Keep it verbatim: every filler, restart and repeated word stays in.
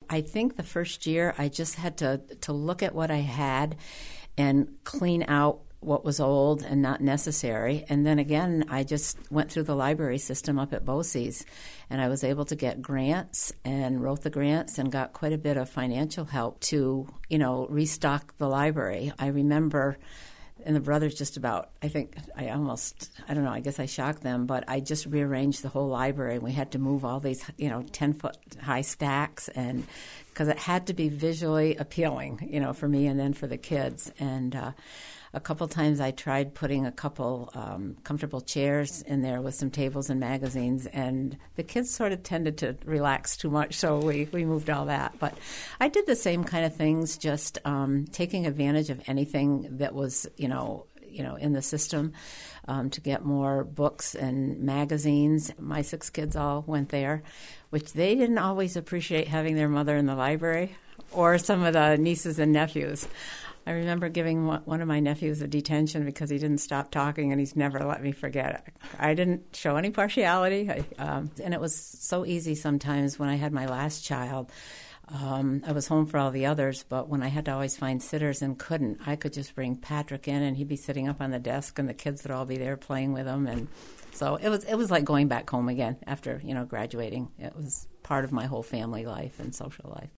I think the first year I just had to, to look at what I had and clean out what was old and not necessary. And then again, I just went through the library system up at BOCES, and I was able to get grants and wrote the grants and got quite a bit of financial help to, you know, restock the library. I remember, and the brothers just about, I think I almost, I don't know, I guess I shocked them, but I just rearranged the whole library. We had to move all these, you know, ten-foot high stacks, and because it had to be visually appealing, you know, for me and then for the kids. And uh, a couple times I tried putting a couple um, comfortable chairs in there with some tables and magazines, and the kids sort of tended to relax too much, so we, we moved all that. But I did the same kind of things, just um, taking advantage of anything that was, you know, you know, in the system um, to get more books and magazines. My six kids all went there, which they didn't always appreciate having their mother in the library, or some of the nieces and nephews. I remember giving one of my nephews a detention because he didn't stop talking, and he's never let me forget it. I didn't show any partiality, I, um, and it was so easy sometimes when I had my last child. Um, I was home for all the others, but when I had to always find sitters and couldn't, I could just bring Patrick in, and he'd be sitting up on the desk, and the kids would all be there playing with him. And so it was it was like going back home again after, you know, graduating. It was part of my whole family life and social life.